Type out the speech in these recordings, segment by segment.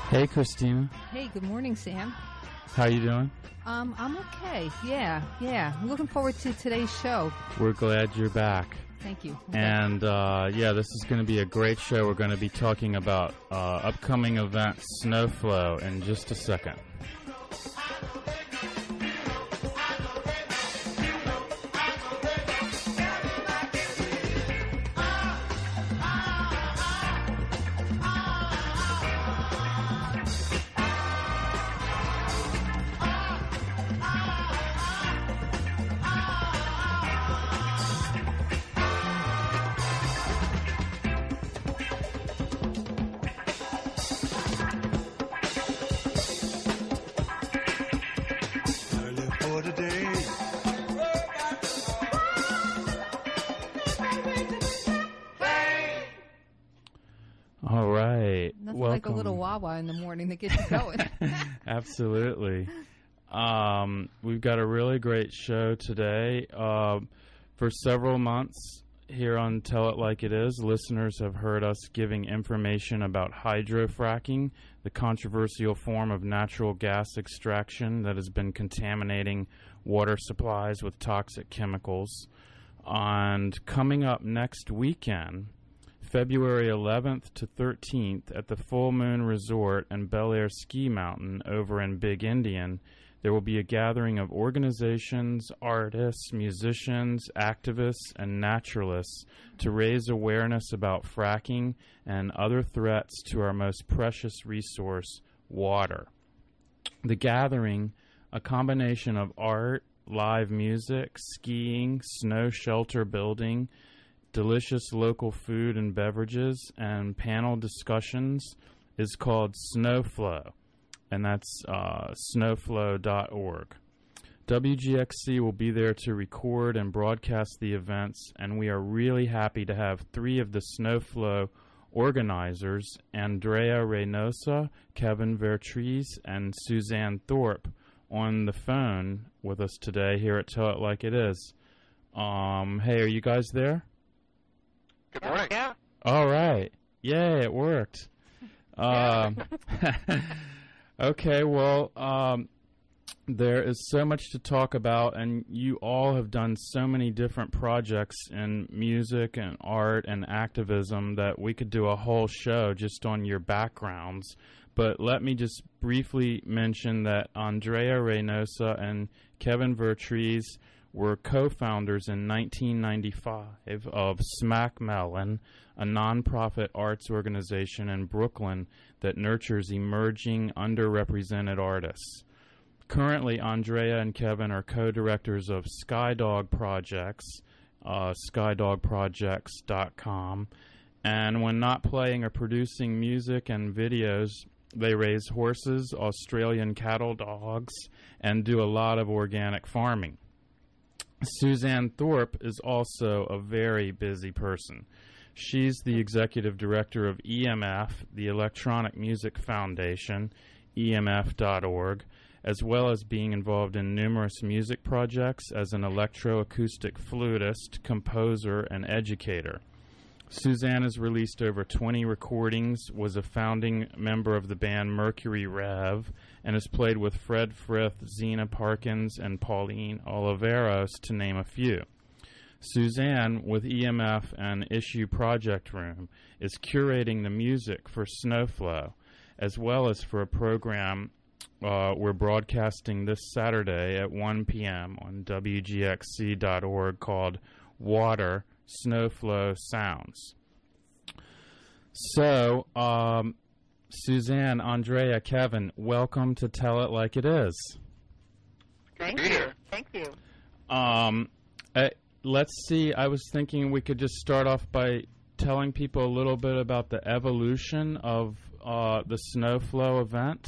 Hey, Christina. Hey, good morning, Sam. How you doing? I'm okay. Yeah. I'm looking forward to today's show. We're glad you're back. Thank you. And, this is going to be a great show. We're going to be talking about upcoming event Snowflow in just a second. All right. Nothing Welcome. like a little wah-wah in the morning to get you going. Absolutely. We've got a really great show today. For several months here on Tell It Like It Is, listeners have heard us giving information about hydrofracking, the controversial form of natural gas extraction that has been contaminating water supplies with toxic chemicals. And coming up next weekend, February 11th to 13th at the Full Moon Resort and Bel Air Ski Mountain over in Big Indian, there will be a gathering of organizations, artists, musicians, activists, and naturalists to raise awareness about fracking and other threats to our most precious resource, water. The gathering, a combination of art, live music, skiing, snow shelter building, delicious local food and beverages, and panel discussions, is called Snowflow, and that's snowflow.org. WGXC will be there to record and broadcast the events, and we are really happy to have three of the Snowflow organizers, Andrea Reynosa, Kevin Vertrees, and Suzanne Thorpe, on the phone with us today here at Tell It Like It Is. Hey, are you guys there? Good morning. Yeah. All right. Yay, it worked. Okay, well, there is so much to talk about, and you all have done so many different projects in music and art and activism that we could do a whole show just on your backgrounds. But let me just briefly mention that Andrea Reynosa and Kevin Vertrees were co-founders in 1995 of Smack Melon, a nonprofit arts organization in Brooklyn that nurtures emerging, underrepresented artists. Currently, Andrea and Kevin are co-directors of Skydog Projects, skydogprojects.com, and when not playing or producing music and videos, they raise horses, Australian cattle dogs, and do a lot of organic farming. Suzanne Thorpe is also a very busy person. She's the executive director of EMF, the Electronic Music Foundation, emf.org, as well as being involved in numerous music projects as an electroacoustic flutist, composer, and educator. Suzanne has released over 20 recordings, was a founding member of the band Mercury Rev, and has played with Fred Frith, Zena Parkins, and Pauline Oliveros, to name a few. Suzanne, with EMF and Issue Project Room, is curating the music for Snowflow, as well as for a program we're broadcasting this Saturday at 1 p.m. on WGXC.org called Water, Snowflow Sounds. So, Suzanne, Andrea, Kevin, welcome to Tell It Like It Is. Thank you. Thank you. Let's see, I was thinking we could just start off by telling people a little bit about the evolution of the Snowflow event.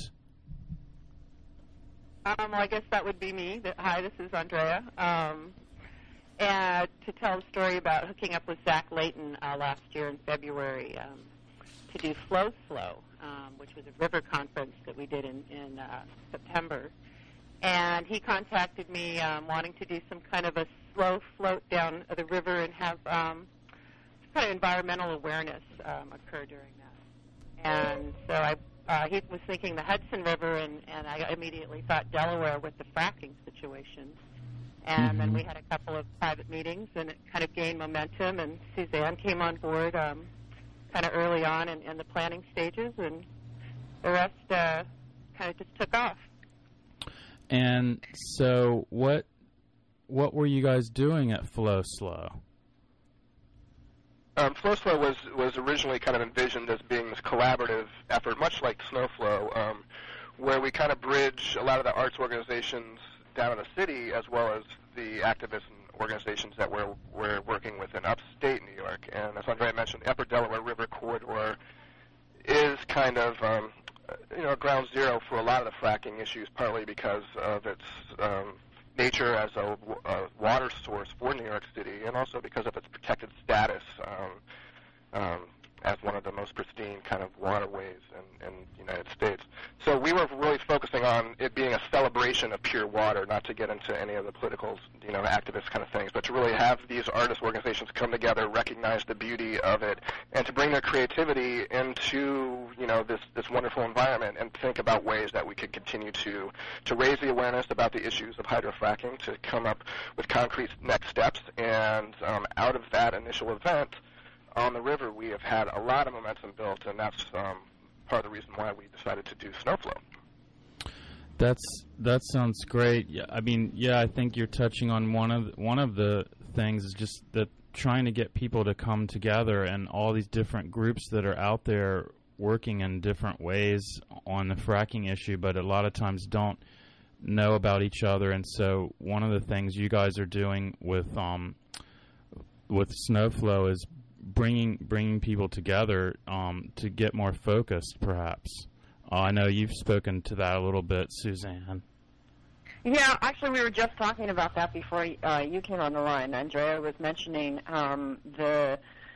Well, I guess that would be me. Hi, this is Andrea. And to tell a story about hooking up with Zach Layton last year in February to do Flow Slow, which was a river conference that we did in September. And he contacted me wanting to do some kind of a slow float down the river and have kind of environmental awareness occur during that. And so he was thinking the Hudson River, and I immediately thought Delaware with the fracking situation. And then we had a couple of private meetings, and it kind of gained momentum, and Suzanne came on board kind of early on in the planning stages, and the rest kind of just took off. And so what were you guys doing at Flow Slow? Flow Slow was originally kind of envisioned as being this collaborative effort, much like Snowflow, where we kind of bridge a lot of the arts organizations down in the city as well as the activists and organizations that we're working with in upstate New York. And as Andrea mentioned, the Upper Delaware River Corridor is kind of ground zero for a lot of the fracking issues, partly because of its nature as a water source for New York City, and also because of its protected status as one of the most pristine kind of waterways in the United States. So we were really focusing on it being a celebration of pure water, not to get into any of the political, activist kind of things, but to really have these artist organizations come together, recognize the beauty of it, and to bring their creativity into, this wonderful environment, and think about ways that we could continue to raise the awareness about the issues of hydrofracking, to come up with concrete next steps. And out of that initial event on the river, we have had a lot of momentum built, and that's part of the reason why we decided to do Snowflow. That sounds great. Yeah, I think you're touching on one of the things is just that trying to get people to come together, and all these different groups that are out there working in different ways on the fracking issue, but a lot of times don't know about each other. And so one of the things you guys are doing with Snowflow is bringing people together to get more focused, perhaps. I know you've spoken to that a little bit, Suzanne. Yeah, actually, we were just talking about that before you came on the line. Andrea was mentioning the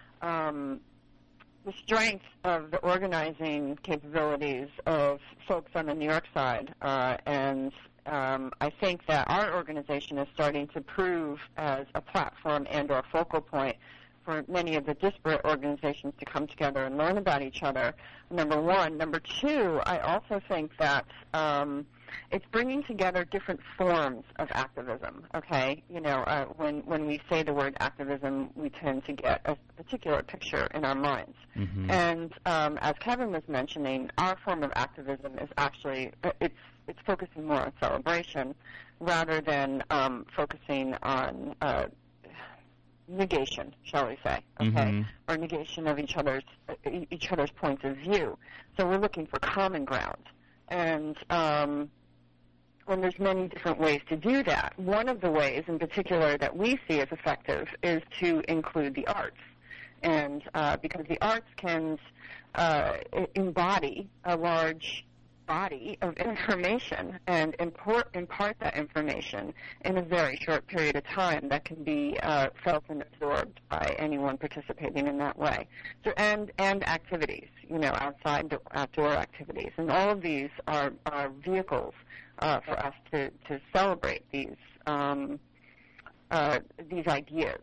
strength of the organizing capabilities of folks on the New York side, and I think that our organization is starting to prove as a platform and or focal point for many of the disparate organizations to come together and learn about each other, number one. Number two, I also think that it's bringing together different forms of activism, okay? When we say the word activism, we tend to get a particular picture in our minds. Mm-hmm. And as Kevin was mentioning, our form of activism is actually, it's focusing more on celebration rather than focusing on negation, shall we say, okay, mm-hmm. or negation of each other's points of view. So we're looking for common ground, and there's many different ways to do that. One of the ways, in particular, that we see as effective is to include the arts, and because the arts can embody a large body of information and impart that information in a very short period of time that can be felt and absorbed by anyone participating in that way. So and activities, outdoor activities, and all of these are vehicles for us to celebrate these ideas.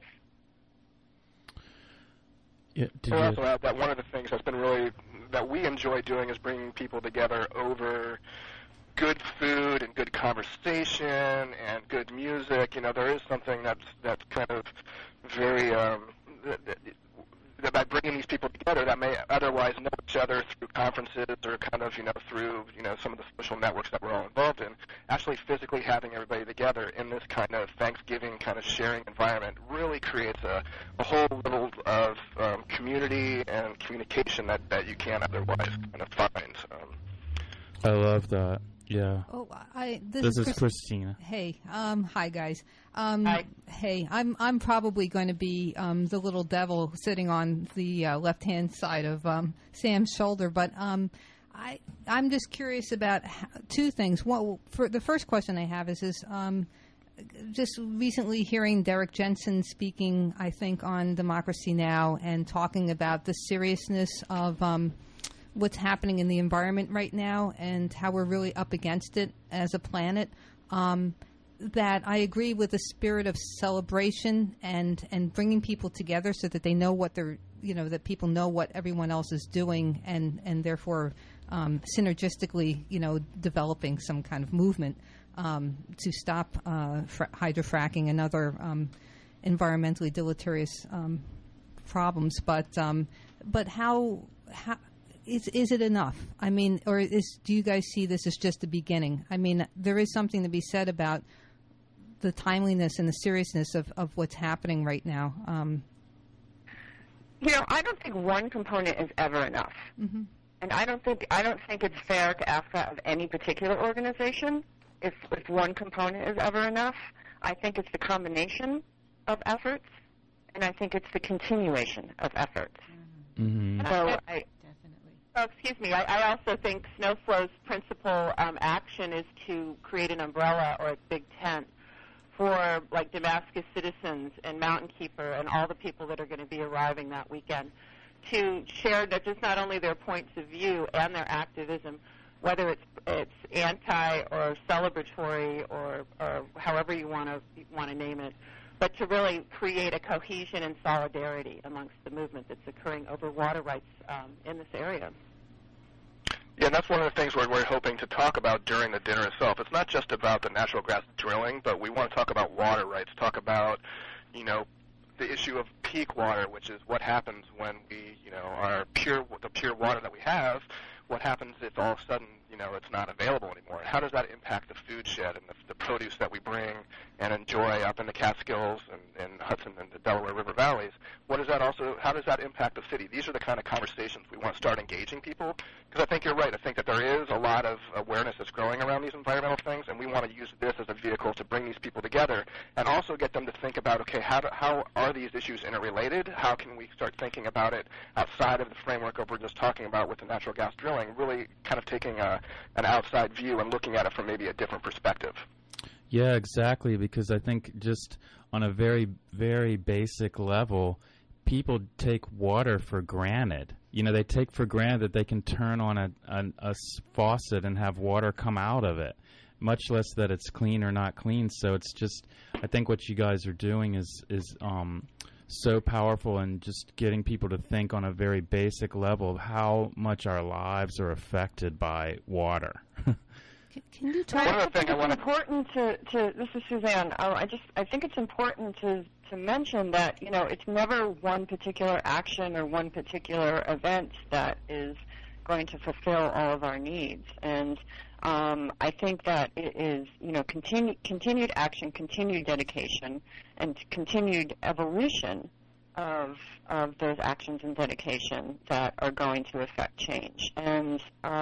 Yeah, so also add that one of the things that's been really that we enjoy doing is bringing people together over good food and good conversation and good music. There is something that's kind of very that by bringing these people together that may otherwise know each other through conferences or kind of through some of the social networks that we're all involved in. Actually, physically having everybody together in this kind of Thanksgiving kind of sharing environment really creates a whole level of community and communication that you can't otherwise kind of find. I love that. Yeah. Oh, this is Christina. Hey, hi guys. Hi. Hey, I'm probably going to be the little devil sitting on the left-hand side of Sam's shoulder, but I'm just curious about two things. One, for the first question I have is just recently hearing Derek Jensen speaking, I think, on Democracy Now! And talking about the seriousness of what's happening in the environment right now and how we're really up against it as a planet. that I agree with the spirit of celebration and bringing people together so that they know what they're, that people know what everyone else is doing, and therefore synergistically, developing some kind of movement to stop hydrofracking and other environmentally deleterious problems. But how is it enough? I mean, or do you guys see this as just the beginning? I mean, there is something to be said about the timeliness and the seriousness of what's happening right now. I don't think one component is ever enough, and I don't think it's fair to ask that of any particular organization. If one component is ever enough, I think it's the combination of efforts, and I think it's the continuation of efforts. So excuse me. I also think SnowFlow's principal action is to create an umbrella or a big tent for like Damascus Citizens and Mountain Keeper and all the people that are going to be arriving that weekend to share just not only their points of view and their activism, whether it's anti or celebratory or however you want to name it, but to really create a cohesion and solidarity amongst the movement that's occurring over water rights in this area. Yeah, and that's one of the things we're hoping to talk about during the dinner itself. It's not just about the natural gas drilling, but we want to talk about water rights, talk about, the issue of peak water, which is what happens when we, the pure water that we have, what happens if all of a sudden, it's not available anymore? And how does that impact the food shed and the produce that we bring and enjoy up in the Catskills and Hudson and the Delaware River valleys? How does that impact the city? These are the kind of conversations we want to start engaging people, because I think you're right. I think that there is a lot of awareness that's growing around these environmental things, and we want to use this as a vehicle to bring these people together and also get them to think about, okay, how are these issues interrelated? How can we start thinking about it outside of the framework of we're just talking about with the natural gas drilling, really kind of taking an outside view and looking at it from maybe a different perspective. Yeah, exactly, because I think just on a very, very basic level, people take water for granted. They take for granted that they can turn on a faucet and have water come out of it, much less that it's clean or not clean. So it's just, I think what you guys are doing is so powerful, and just getting people to think on a very basic level of how much our lives are affected by water. Can you talk? It's important to this is Suzanne. I think it's important to mention that it's never one particular action or one particular event that is going to fulfill all of our needs, and I think that it is continued action, continued dedication, and continued evolution of those actions and dedication that are going to affect change. And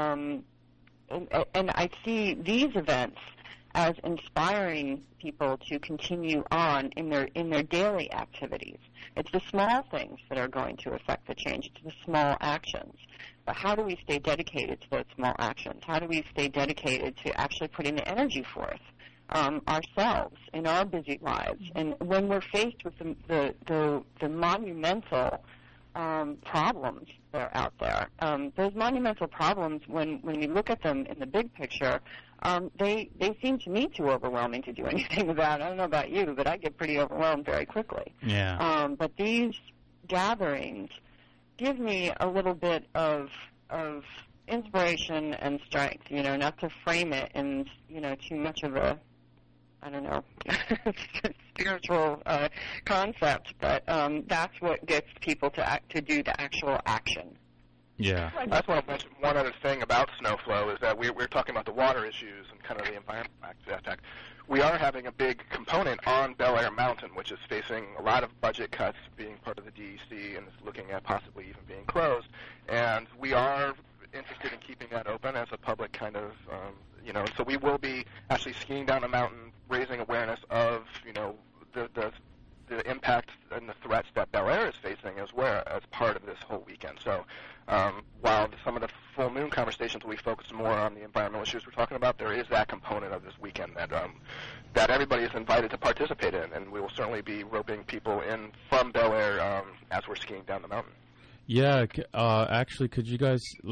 I see these events as inspiring people to continue on in their daily activities. It's the small things that are going to affect the change. It's the small actions. But how do we stay dedicated to those small actions? How do we stay dedicated to actually putting the energy forth ourselves in our busy lives? And when we're faced with the monumental problems that are out there, those monumental problems, when we look at them in the big picture, they seem to me too overwhelming to do anything about. I don't know about you, but I get pretty overwhelmed very quickly. Yeah. But these gatherings give me a little bit of inspiration and strength, not to frame it in, too much of a, I don't know, spiritual concept, but that's what gets people to do the actual action. Yeah. That's what I mentioned. One other thing about SnowFlow is that we're talking about the water issues and kind of the environmental aspect. We are having a big component on Bel Air Mountain, which is facing a lot of budget cuts, being part of the DEC, and is looking at possibly even being closed. And we are interested in keeping that open as a public kind of, so we will be actually skiing down the mountain, raising awareness of, the impact and the threats that Bel Air is facing as part of this whole weekend. So while some of the full moon conversations we focus more on the environmental issues we're talking about, there is that component of this weekend that everybody is invited to participate in, and we will certainly be roping people in from Bel Air as we're skiing down the mountain. Yeah, actually, could you guys, let's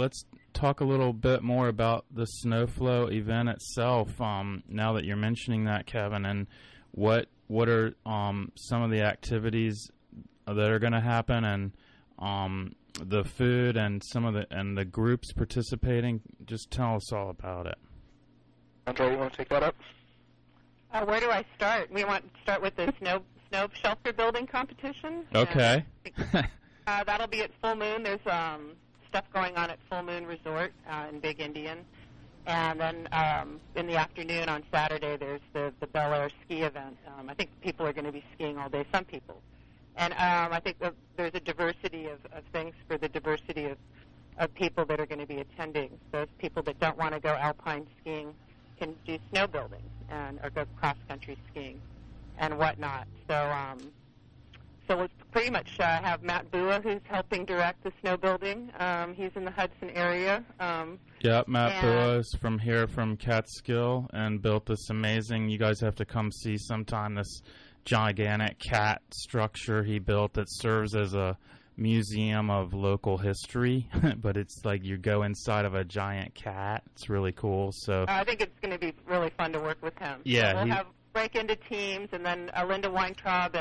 talk a little bit more about the Snowflow event itself, now that you're mentioning that, Kevin, and what are some of the activities that are going to happen, and the food and the groups participating? Just tell us all about it. Andrea, you want to take that up? Where do I start? We want to start with the snow shelter building competition. Okay. That'll be at Full Moon. There's stuff going on at Full Moon Resort in Big Indian. And then in the afternoon on Saturday, there's the Bel Air ski event. I think people are going to be skiing all day, some people. And I think there's a diversity of things for the diversity of people that are going to be attending. Those people that don't want to go alpine skiing can do snowbuilding or go cross-country skiing and whatnot. So we'll pretty much have Matt Bua, who's helping direct the snowbuilding. He's in the Hudson area. Yeah, Matt Bua is from Catskill and built this amazing, you guys have to come see sometime, this gigantic cat structure he built that serves as a museum of local history, but it's like you go inside of a giant cat. It's really cool. So I think it's going to be really fun to work with him. Yeah, so we'll break into teams, and then Linda Weintraub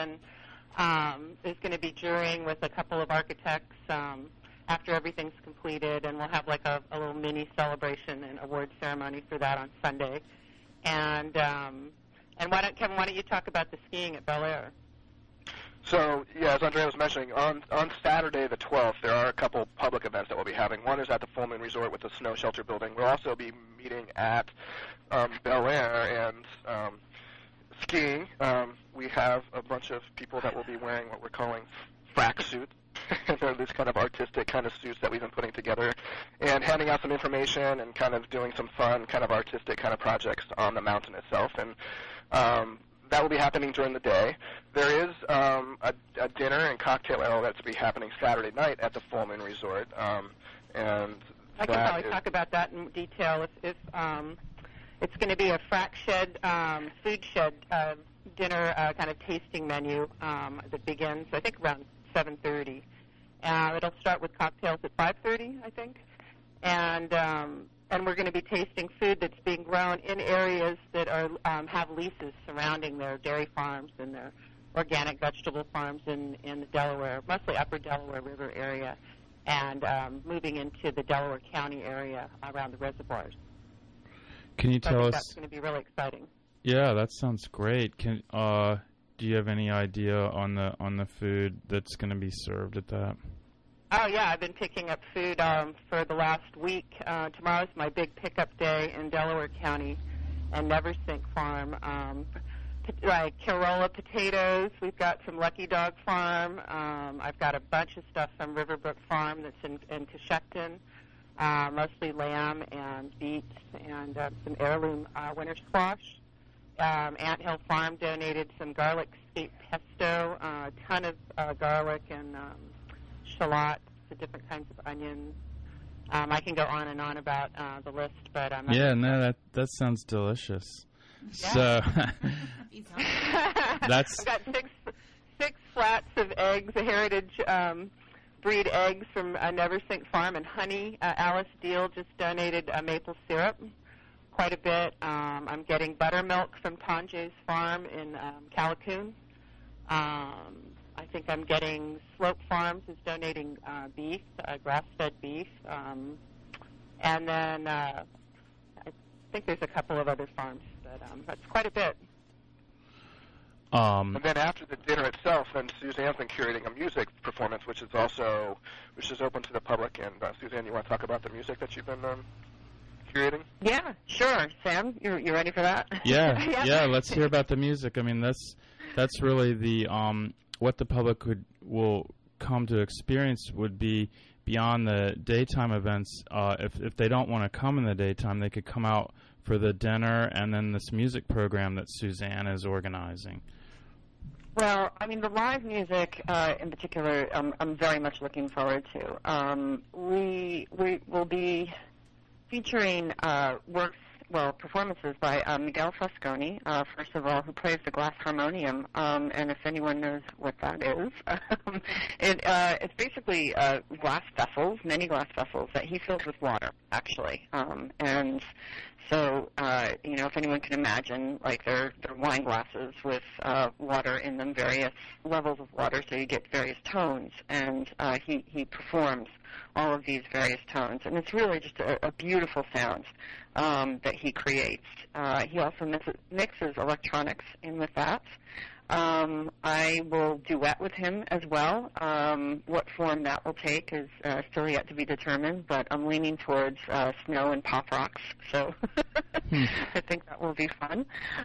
is going to be jurying with a couple of architects after everything's completed, and we'll have like a little mini celebration and award ceremony for that on Sunday. And Kevin, why don't you talk about the skiing at Bel Air? So, yeah, as Andrea was mentioning, on Saturday the 12th, there are a couple public events that we'll be having. One is at the Full Moon Resort with the snow shelter building. We'll also be meeting at Bel Air and skiing. We have a bunch of people that will be wearing what we're calling frack suits. They're these kind of artistic kind of suits that we've been putting together and handing out some information and kind of doing some fun kind of artistic kind of projects on the mountain itself. And that will be happening during the day. There is a dinner and cocktail hour that's to be happening Saturday night at the Full Moon Resort. And I can probably talk about that in detail if it's going to be a frack shed, food shed dinner kind of tasting menu that begins, I think, around 7:30. It'll start with cocktails at 5:30, I think. And we're going to be tasting food that's being grown in areas that are have leases surrounding their dairy farms and their organic vegetable farms in the Delaware, mostly upper Delaware River area, and moving into the Delaware County area around the reservoirs. Can you tell us? That's going to be really exciting. Yeah, that sounds great. Do you have any idea on the food that's going to be served at that? Oh, yeah, I've been picking up food for the last week. Tomorrow's my big pickup day in Delaware County and Neversink Farm. Like Carola potatoes. We've got from Lucky Dog Farm. I've got a bunch of stuff from Riverbrook Farm that's in Coshocton, mostly lamb and beets and some heirloom winter squash. Ant Hill Farm donated some garlic scape pesto, a ton of garlic and shallots, the different kinds of onions. I can go on and on about the list, but that sounds delicious. Yeah. So that's I've got six flats of eggs, a heritage breed eggs from Neversink Farm, and honey. Alice Deal just donated maple syrup, quite a bit. I'm getting buttermilk from Tanjay's Farm in Callicoon. I think I'm getting Slope Farms is donating beef, grass-fed beef. And then I think there's a couple of other farms, but that's quite a bit. And then after the dinner itself, then Suzanne's been curating a music performance, which is open to the public. And Suzanne, you want to talk about the music that you've been curating? Yeah, sure. Sam, you ready for that? Yeah. Let's hear about the music. I mean, that's really the what the public will come to experience would be beyond the daytime events. If they don't want to come in the daytime, they could come out for the dinner and then this music program that Suzanne is organizing. Well, I mean, the live music in particular, I'm very much looking forward to. We will be featuring works performances by Miguel Frasconi, first of all, who plays the glass harmonium. And if anyone knows what that is, it's basically glass vessels, many glass vessels that he fills with water, actually. And so, if anyone can imagine, like they're wine glasses with water in them, various levels of water, so you get various tones, and he performs all of these various tones, and it's really just a beautiful sound that he creates. He also mixes electronics in with that. I will duet with him as well. What form that will take is still yet to be determined, but I'm leaning towards snow and pop rocks, so I think that will be fun.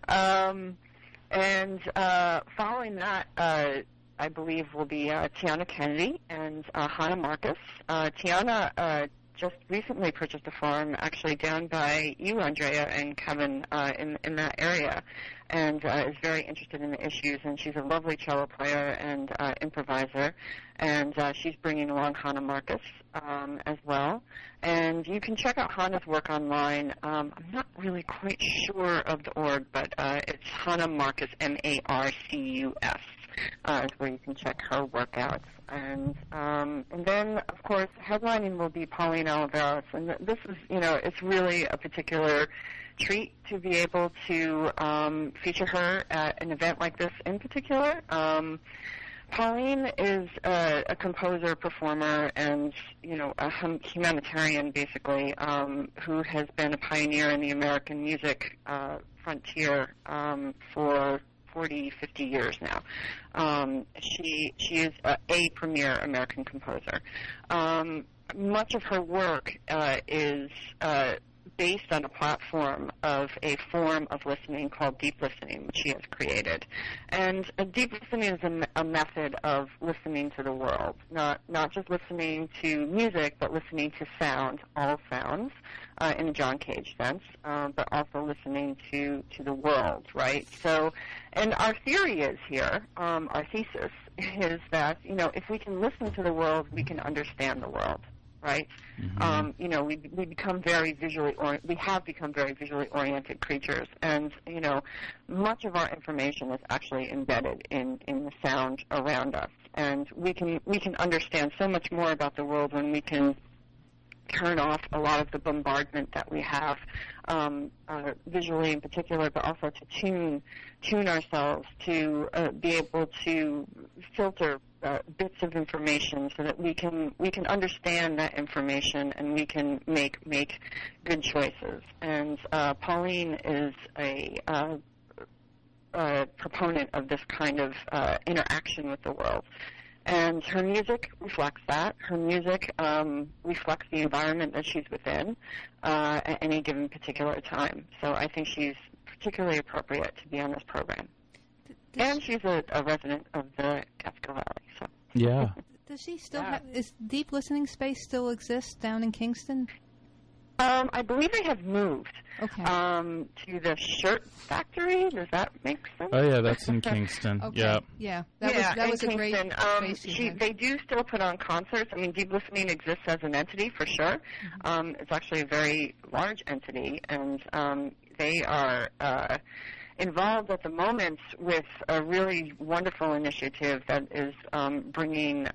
And following that, I believe will be Tiana Kennedy and Hannah Marcus. Tiana just recently purchased a farm actually down by you, Andrea, and Kevin in that area, and is very interested in the issues, and she's a lovely cello player and improviser, and she's bringing along Hannah Marcus as well. And you can check out Hannah's work online. I'm not really quite sure of the org, but it's Hannah Marcus, Marcus. Is where you can check her workouts. And then, of course, headlining will be Pauline Oliveros. And this is, it's really a particular treat to be able to feature her at an event like this in particular. Pauline is a composer, performer, and, a humanitarian, basically, who has been a pioneer in the American music frontier for 40, 50 years now. She is a premier American composer. Much of her work is based on a platform of a form of listening called deep listening, which she has created. And deep listening is a method of listening to the world, not just listening to music, but listening to sound, all sounds, in a John Cage sense, but also listening to the world, right? So, and our theory is here, our thesis is that, if we can listen to the world, we can understand the world. Right, Mm-hmm. We become very we have become very visually oriented creatures, and much of our information is actually embedded in the sound around us, and we can understand so much more about the world when we can turn off a lot of the bombardment that we have visually in particular, but also to tune ourselves to be able to filter bits of information so that we can understand that information and we can make good choices. And Pauline is a proponent of this kind of interaction with the world. And her music reflects that. Her music reflects the environment that she's within at any given particular time. So I think she's particularly appropriate to be on this program. And she's a resident of the Catskill Valley. So. Yeah. Does she still have, is Deep Listening Space still exist down in Kingston? I believe they have moved to the Shirt Factory. Does that make sense? Oh, yeah, that's in Kingston. Okay. Yeah. That was a Kingston. great space. They do still put on concerts. I mean, Deep Listening exists as an entity for sure. Mm-hmm. It's actually a very large entity, and they are involved at the moment with a really wonderful initiative that is bringing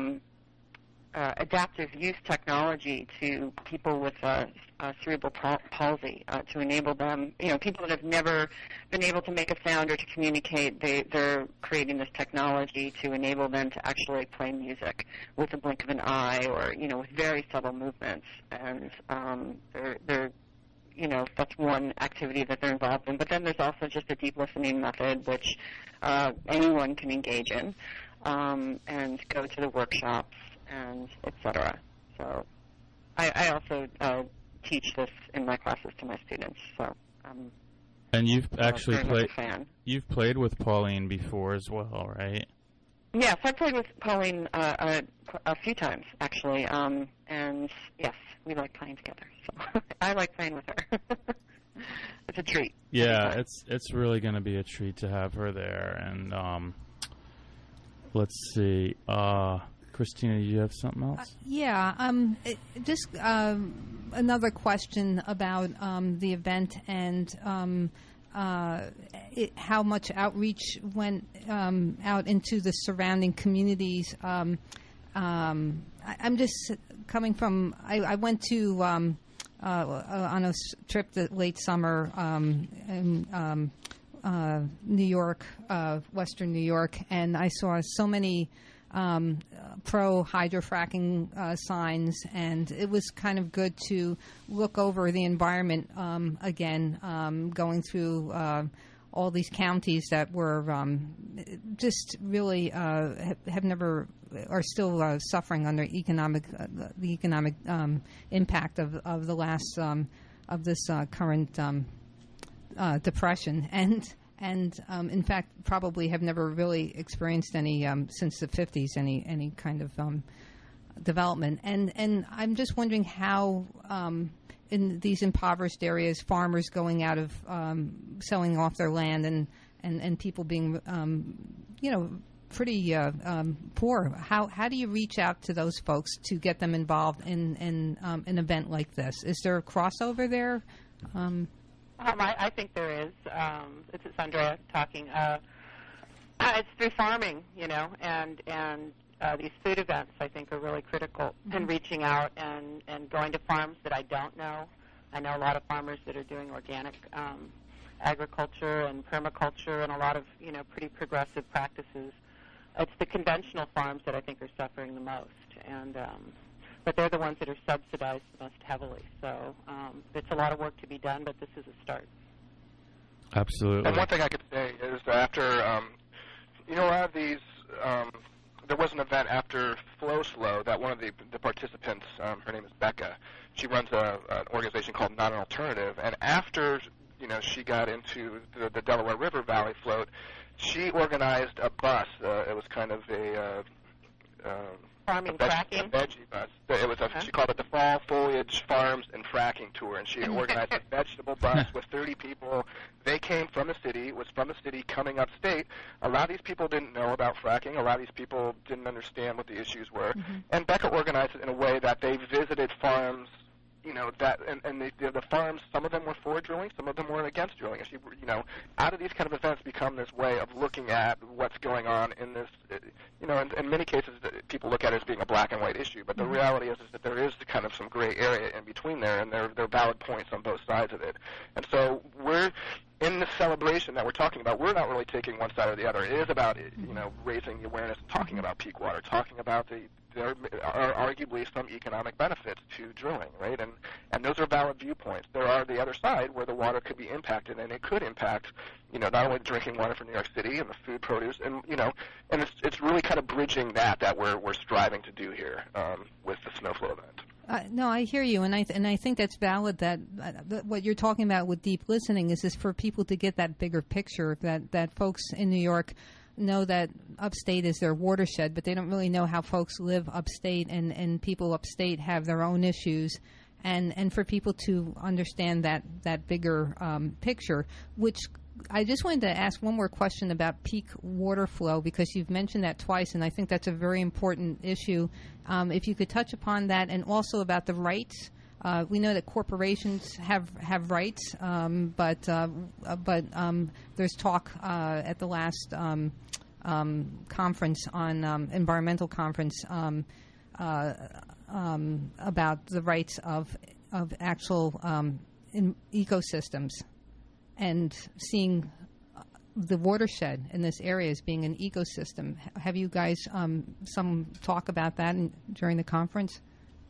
adaptive use technology to people with cerebral palsy to enable them, people that have never been able to make a sound or to communicate, they're creating this technology to enable them to actually play music with a blink of an eye or, with very subtle movements. And they're that's one activity that they're involved in. But then there's also just a deep listening method, which anyone can engage in and go to the workshops and et cetera. So I also teach this in my classes to my students. So and you've actually played. Fan. You've played with Pauline before as well, right? Yes, I played with Pauline a few times actually, and yes, we like playing together. So I like playing with her. It's a treat. Yeah, it's really going to be a treat to have her there. And let's see. Christina, you have something else? Just another question about the event and how much outreach went out into the surrounding communities. I'm just coming from. I went to on a trip late summer in New York, Western New York, and I saw so many pro hydrofracking signs, and it was kind of good to look over the environment again, going through all these counties that were just really have never are still suffering under the economic impact of the last of this current depression, and in fact probably have never really experienced any since the 50s any kind of development, and I'm just wondering how in these impoverished areas, farmers going out of selling off their land and people being pretty poor. How do you reach out to those folks to get them involved in an event like this? Is there a crossover there? I think there is. This is Andrea talking. It's through farming, and these food events, I think, are really critical in reaching out and going to farms that I don't know. I know a lot of farmers that are doing organic agriculture and permaculture and a lot of, pretty progressive practices. It's the conventional farms that I think are suffering the most, and but they're the ones that are subsidized most heavily. So it's a lot of work to be done, but this is a start. Absolutely. And one thing I could say is after, a lot of these, there was an event after Flow Slow that one of the participants, her name is Becca, she runs an organization called Not an Alternative, and after, she got into the Delaware River Valley float, she organized a bus. It was kind of a farming fracking veggie bus. It was she called it the Fall Foliage Farms and Fracking Tour, and she organized a vegetable bus with 30 people. They came from the city. Was from the city coming upstate. A lot of these people didn't know about fracking. A lot of these people didn't understand what the issues were. And Becca organized it in a way that they visited farms. The farms, some of them were for drilling, some of them were against drilling. And she, out of these kind of events become this way of looking at what's going on in this, in many cases people look at it as being a black and white issue, but the reality is that there is kind of some gray area in between there, and there are valid points on both sides of it. And so we're, in this celebration that we're talking about, we're not really taking one side or the other. It is about, raising the awareness and talking about peak water, talking about there are arguably some economic benefits to drilling, right? And those are valid viewpoints. There are the other side where the water could be impacted, and it could impact, not only drinking water from New York City and the food produce, and and it's really kind of bridging that we're striving to do here with the Snowflow event. No, I hear you, and I think that's valid. That what you're talking about with deep listening is for people to get that bigger picture. That folks in New York know that upstate is their watershed, but they don't really know how folks live upstate, and people upstate have their own issues, and for people to understand that bigger picture, which I just wanted to ask one more question about peak water flow, because you've mentioned that twice, and I think that's a very important issue. If you could touch upon that, and also about the rights. We know that corporations have rights, but there's talk at the last conference on environmental conference about the rights of actual ecosystems, and seeing the watershed in this area as being an ecosystem. Have you guys some talk about that during the conference?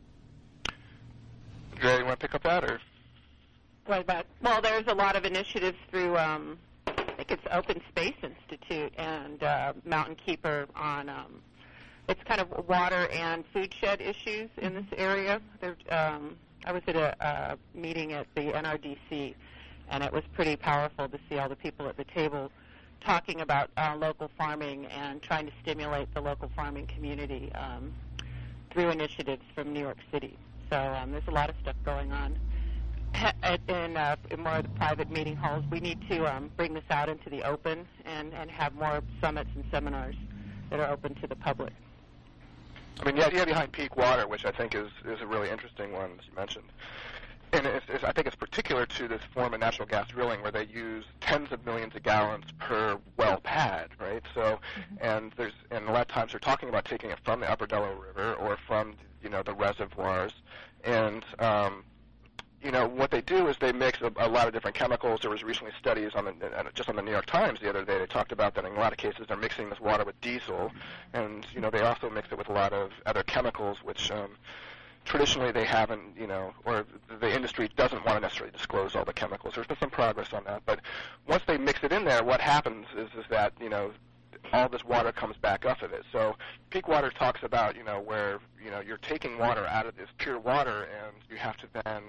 Andrea, you want to pick up that, or? Well, there's a lot of initiatives through, I think it's Open Space Institute and Mountain Keeper on, it's kind of water and food shed issues in this area. I was at a meeting at the NRDC, and it was pretty powerful to see all the people at the table talking about local farming and trying to stimulate the local farming community through initiatives from New York City. So there's a lot of stuff going on in more of the private meeting halls. We need to bring this out into the open and have more summits and seminars that are open to the public. I mean, the idea behind peak water, which I think is a really interesting one, as you mentioned, and I think it's particular to this form of natural gas drilling where they use tens of millions of gallons per well pad, right? So, and a lot of times they're talking about taking it from the Upper Delaware River or from the reservoirs, and what they do is they mix a lot of different chemicals. There was recently studies just on the New York Times the other day. They talked about that in a lot of cases they're mixing this water with diesel, and they also mix it with a lot of other chemicals, which traditionally they haven't, or the industry doesn't want to necessarily disclose all the chemicals. There's been some progress on that, but once they mix it in there, what happens is that all this water comes back off of it. So peak water talks about where you're taking water out of this pure water, and you have to then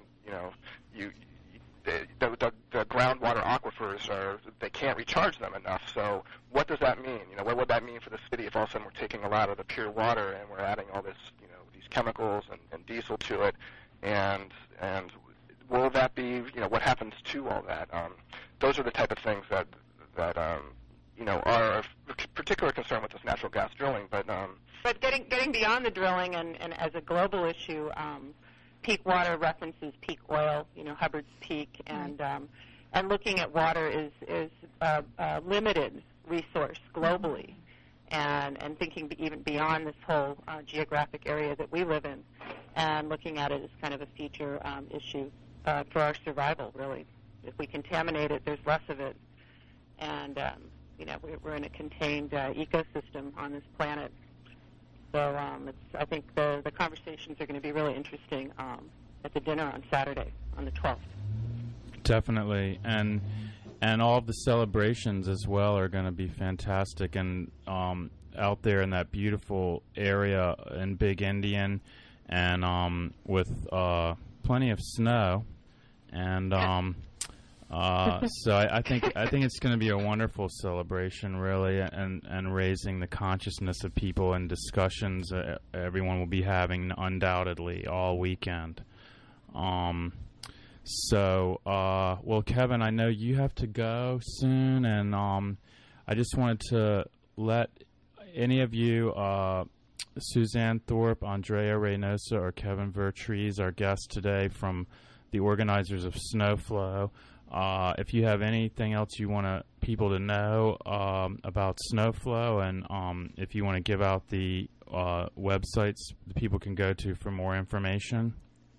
the groundwater aquifers they can't recharge them enough. So what does that mean? What would that mean for the city if all of a sudden we're taking a lot of the pure water and we're adding all this these chemicals and diesel to it, and will that be what happens to all that? Those are the type of things that are of particular concern with this natural gas drilling. But getting beyond the drilling and as a global issue, peak water references peak oil, Hubbard's Peak, and looking at water is a limited resource globally, and thinking even beyond this whole geographic area that we live in, and looking at it as kind of a future issue for our survival, really. If we contaminate it, there's less of it, and we're in a contained ecosystem on this planet. So I think the conversations are going to be really interesting at the dinner on Saturday, on the 12th. Definitely, and all of the celebrations as well are going to be fantastic. And out there in that beautiful area in Big Indian, and with plenty of snow, and so I think it's going to be a wonderful celebration, really, and raising the consciousness of people and discussions everyone will be having undoubtedly all weekend. Well, Kevin, I know you have to go soon, and I just wanted to let any of you, Suzanne Thorpe, Andrea Reynosa, or Kevin Vertrees, our guest today from the organizers of Snowflow, if you have anything else you want people to know about Snowflow, and if you want to give out the websites that people can go to for more information.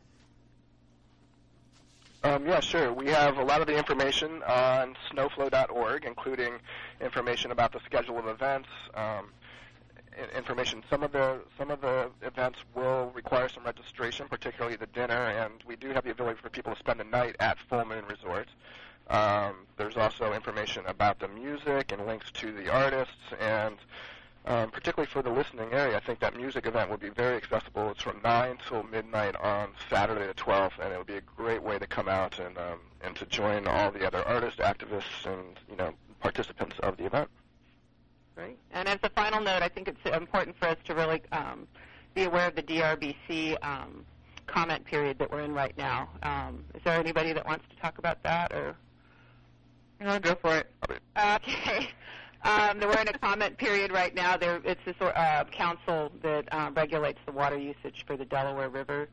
Yeah, sure. We have a lot of the information on snowflow.org, including information about the schedule of events, information. Some of the events will require some registration, particularly the dinner, and we do have the ability for people to spend the night at Full Moon Resort. There's also information about the music and links to the artists, and particularly for the listening area, I think that music event would be very accessible. It's from 9 till midnight on Saturday the 12th, and it would be a great way to come out and to join all the other artists, activists, and participants of the event. Right. And as a final note, I think it's important for us to really be aware of the DRBC comment period that we're in right now. Is there anybody that wants to talk about that, or? Go for it. Okay. We're in a comment period right now. It's this council that regulates the water usage for the Delaware River,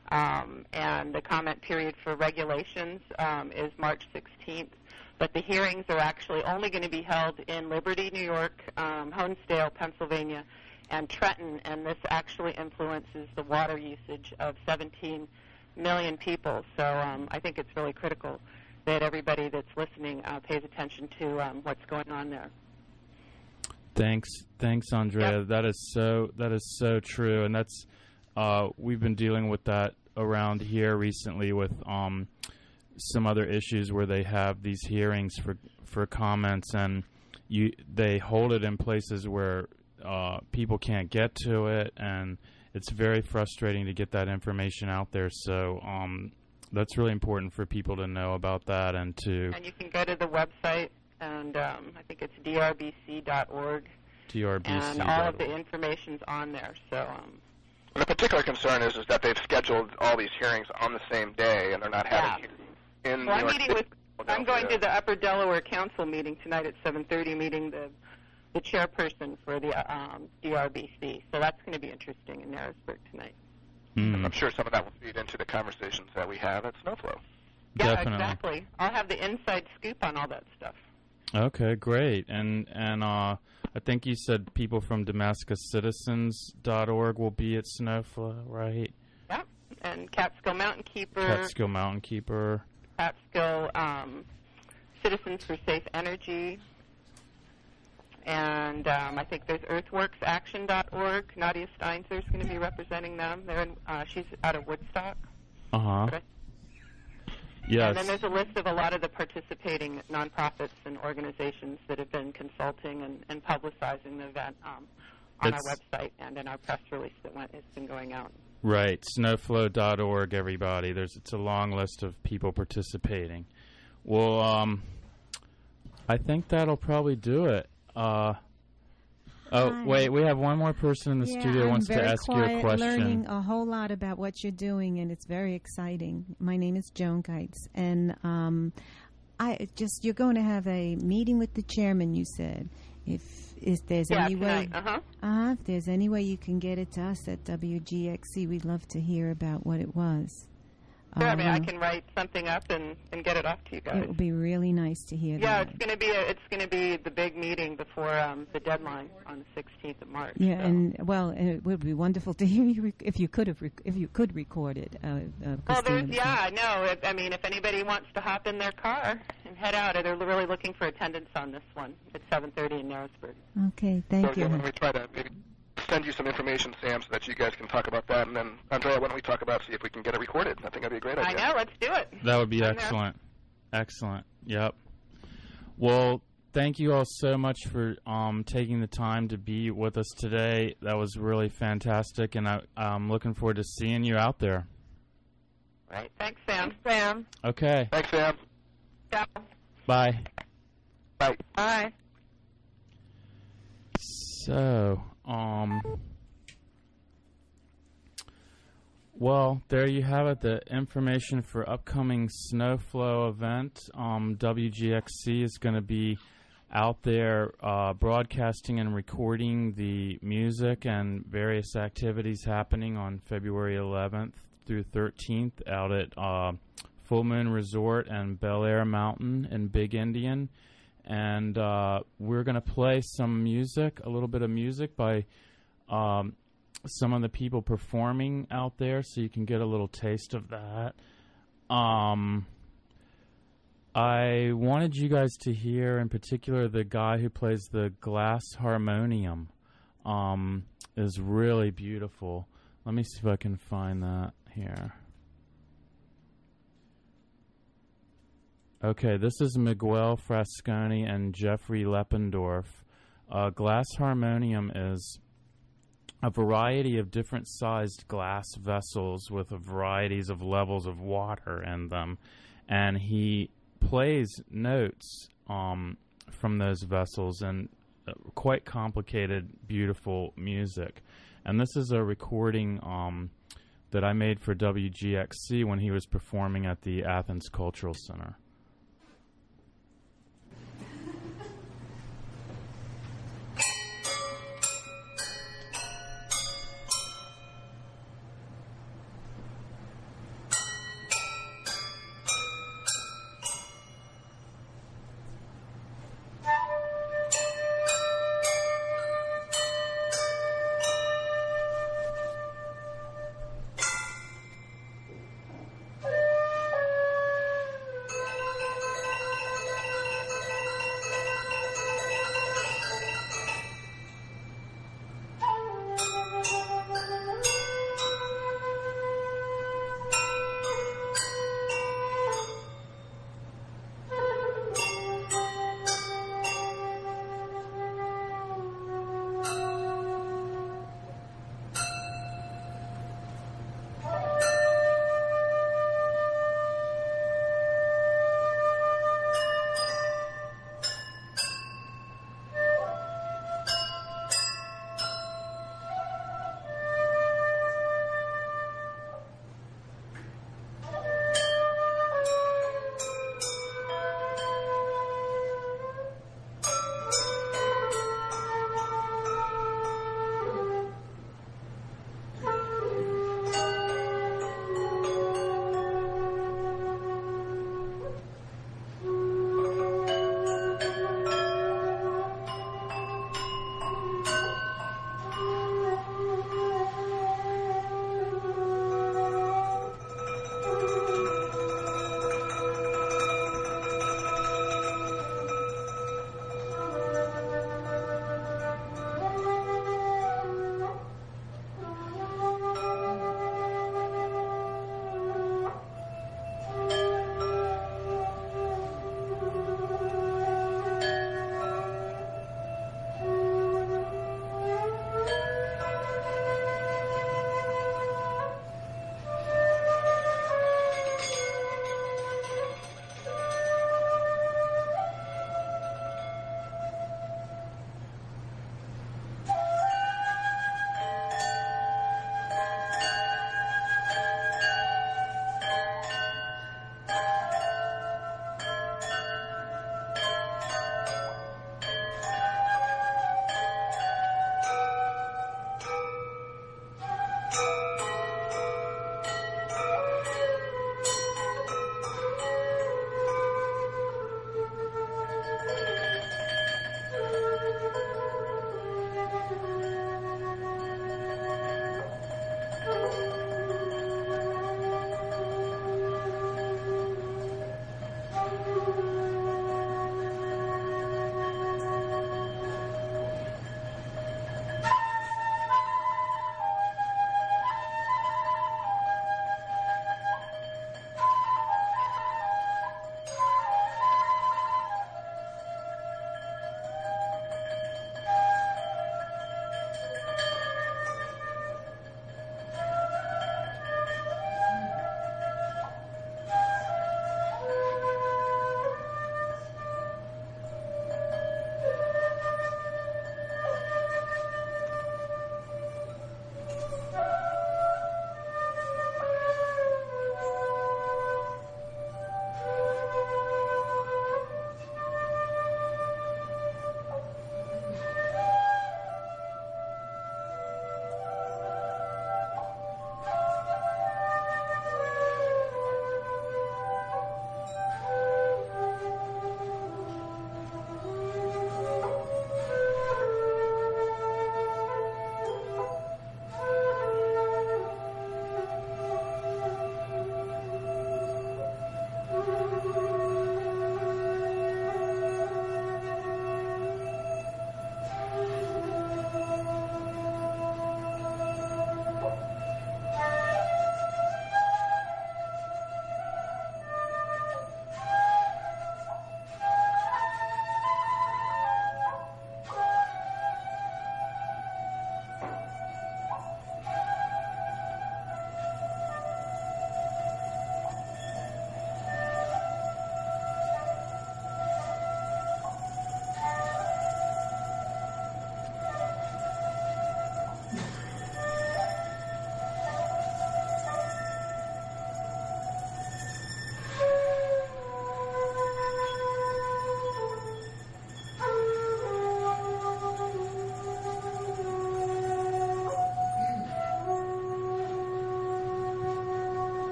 and the comment period for regulations is March 16th. But the hearings are actually only going to be held in Liberty, New York, Honesdale, Pennsylvania, and Trenton, and this actually influences the water usage of 17 million people. So I think it's really critical that everybody that's listening pays attention to what's going on there. Thanks, Andrea. Yep. That is so true, and that's we've been dealing with that around here recently with some other issues where they have these hearings for comments, and they hold it in places where people can't get to it, and it's very frustrating to get that information out there. So that's really important for people to know about that, and you can go to the website, and I think it's drbc.org. DRBC. And all of the information's on there. So. The particular concern is that they've scheduled all these hearings on the same day, and they're not having. I'm going to the Upper Delaware Council meeting tonight at 7:30, meeting the the chairperson for the DRBC. So that's going to be interesting in Narrowsburg tonight. I'm sure some of that will feed into the conversations that we have at Snowflow. Yeah, Definitely. exactly. I'll have the inside scoop on all that stuff. Okay, great. And I think you said people from DamascusCitizens.org will be at Snowflow, right? Yeah, and Catskill Mountain Keeper. Catskill Mountain Keeper. Catskill Citizens for Safe Energy. And I think there's EarthWorksAction.org. Nadia Steinzer is going to be representing them. She's out of Woodstock. Uh-huh. Yes. And then there's a list of a lot of the participating nonprofits and organizations that have been consulting and publicizing the event on our website and in our press release it's been going out. Right, snowflow.org, everybody. It's a long list of people participating. Well, I think that'll probably do it. Wait, we have one more person in the studio who wants to ask you a question. I'm learning a whole lot about what you're doing, and it's very exciting. My name is Joan Geitz, and you're going to have a meeting with the chairman, you said. If there's any way, if there's any way you can get it to us at WGXC, we'd love to hear about what it was. Sure, I can write something up and get it off to you guys. It would be really nice to hear that. Yeah, it's going to be the big meeting before the deadline on the 16th of March. Yeah, so. and it would be wonderful to hear you if you could record it. I know. If anybody wants to hop in their car and head out, they're really looking for attendance on this one at 7:30 in Narrowsburg. Okay, thank you. Why don't we try to maybe send you some information, Sam, so that you guys can talk about that, and then Andrea, why don't we talk about see if we can get it recorded? I think that'd be a great idea. I know. Let's do it. That would be excellent. Excellent. Yep. Well, thank you all so much for taking the time to be with us today. That was really fantastic, and I'm looking forward to seeing you out there. Right. Thanks, Sam. Thanks, Sam. Okay. Thanks, Sam. Ciao. Bye. Bye. Bye. So, well, there you have it, the information for upcoming Snowflow event. WGXC is going to be out there broadcasting and recording the music and various activities happening on February 11th through 13th out at Full Moon Resort and Bel Air Mountain in Big Indian. And we're going to play some music, a little bit of music by some of the people performing out there, so you can get a little taste of that. I wanted you guys to hear, in particular, the guy who plays the glass harmonium is really beautiful. Let me see if I can find that here. Okay, this is Miguel Frasconi and Jeffrey Leppendorf. Glass harmonium is a variety of different sized glass vessels with varieties of levels of water in them, and he plays notes from those vessels and quite complicated, beautiful music. And this is a recording that I made for WGXC when he was performing at the Athens Cultural Center.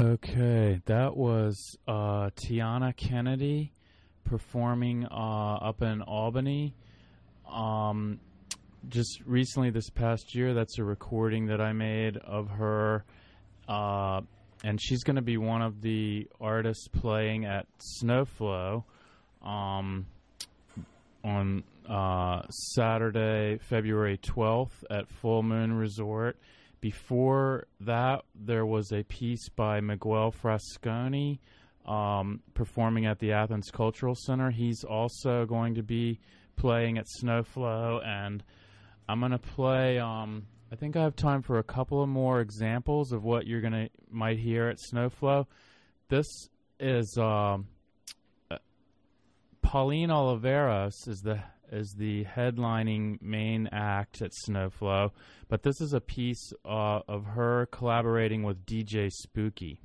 Okay, that was Tiana Kennedy performing up in Albany. Just recently this past year, that's a recording that I made of her. And she's going to be one of the artists playing at Snowflow on Saturday, February 12th at Full Moon Resort. Before that, there was a piece by Miguel Frasconi performing at the Athens Cultural Center. He's also going to be playing at Snowflow, and I'm going to play... I think I have time for a couple of more examples of what you're might hear at Snowflow. This is Pauline Oliveros is the headlining main act at Snowflow, but this is a piece of her collaborating with DJ Spooky.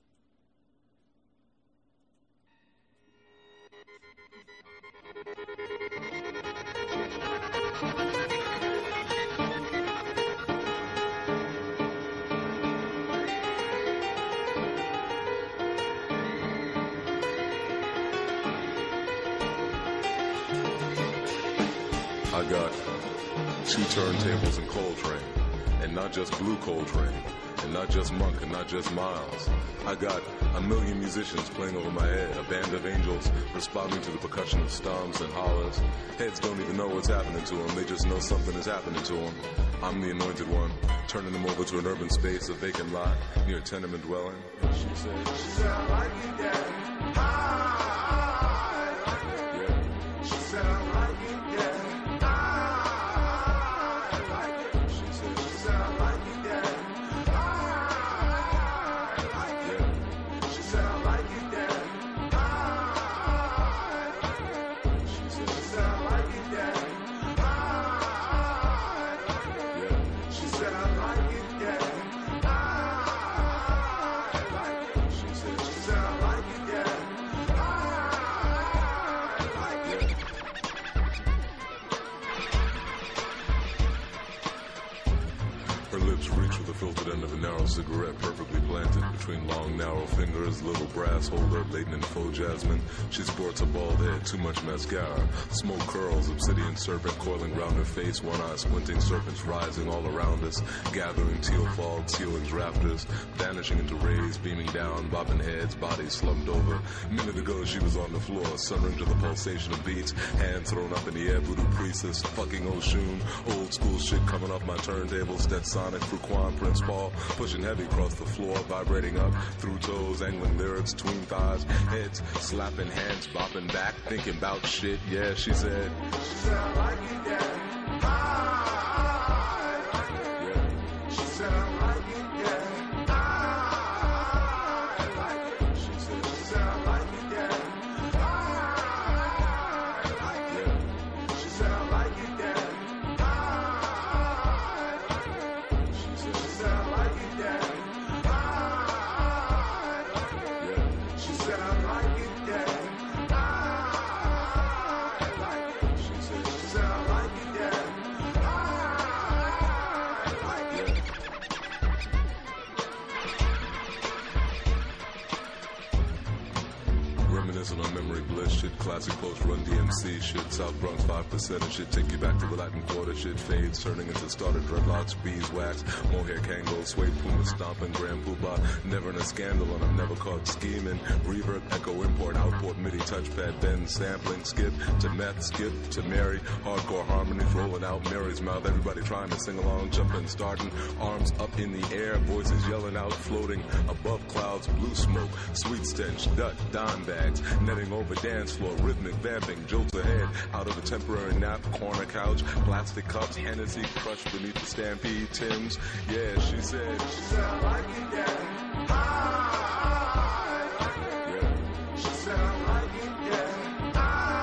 I got 2 turntables and Coltrane, and not just Blue Coltrane, and not just Monk, and not just Miles. I got a million musicians playing over my head, a band of angels responding to the percussion of stomps and hollers. Heads don't even know what's happening to them, they just know something is happening to them. I'm the anointed one, turning them over to an urban space, a vacant lot near a tenement dwelling. And she said, I like it, Daddy. I like it. Yeah. She said, I like it, Daddy. Filtered end of a narrow cigarette perfectly planted between long, narrow fingers, little brass holder laden in faux jasmine. She sports a bald head, too much mascara. Smoke curls, obsidian serpent coiling round her face, one eye squinting, serpents rising all around us, gathering teal fog, ceilings, rafters, vanishing into rays, beaming down, bobbing heads, bodies slumped over. A minute ago she was on the floor, summering to the pulsation of beats, hands thrown up in the air, voodoo priestess, fucking Oshun, old school shit coming off my turntable, Stetsonic, Fruquan, Prince Paul, pushing heavy across the floor, vibrating up through toes, angling lyrics, tween thighs, heads, slapping hands, bopping back, thinking about shit. Yeah, she said, I like it, Daddy. I like it. Yeah. She said, I like it, Daddy. I like it. She said, I like it, Daddy. I like it. Yeah. She said, I like it, Daddy. On memory bliss shit, classic post run DMC shit, South Bronx 5% and shit, take you back to the Latin Quarter shit, fades turning into started dreadlocks, beeswax, mohair Kangol, suede puma stomping, grand poobah, never in a scandal and I'm never caught scheming, reverb, echo, import, outport, MIDI, touchpad, bend, sampling, skip to meth, skip to Mary, hardcore harmonies rolling out Mary's mouth, everybody trying to sing along, jumping, starting, arms up in the air, voices yelling out, floating above clouds, blue smoke, sweet stench, dime bags, netting over dance floor, rhythmic vamping, jolts ahead, out of a temporary nap, corner couch, plastic cups, Hennessy crushed beneath the stampede, Tim's. Yeah, she said, I like it, Daddy. I like it. Yeah. She said, I like it, Daddy. I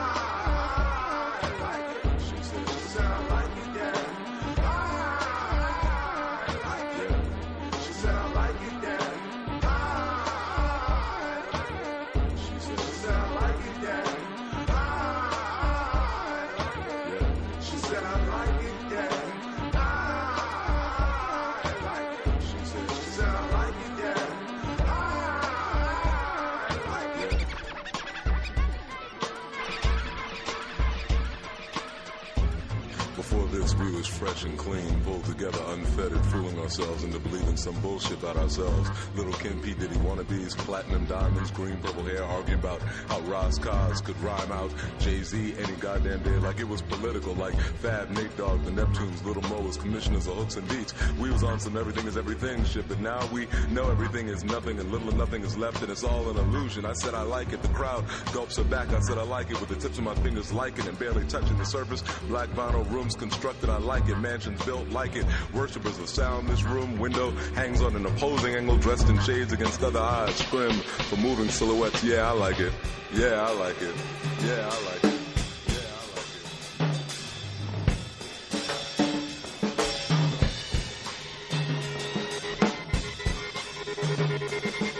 like it. She said, I like it, Daddy. I like it. Yeah. She said, I like it, Daddy. Before this, we was fresh and clean, pulled together, unfettered, fooling ourselves into believing some bullshit about ourselves. Little Kim P. Diddy wannabes, platinum diamonds, green, purple hair, arguing about how Roz Cos could rhyme out Jay-Z any goddamn day like it was political, like Fab, Nate Dogg, the Neptunes, Little Mo was commissioners of hooks and beats. We was on some everything is everything shit, but now we know everything is nothing and little or nothing is left, and it's all an illusion. I said I like it, the crowd gulps her back. I said I like it with the tips of my fingers liking and barely touching the surface. Black vinyl rooms constructed, I like it. Mansions built like it. Worshippers of sound, this room window hangs on an opposing angle, dressed in shades against other eyes. Scrim for moving silhouettes. Yeah, I like it. Yeah, I like it. Yeah, I like it. Yeah, I like it.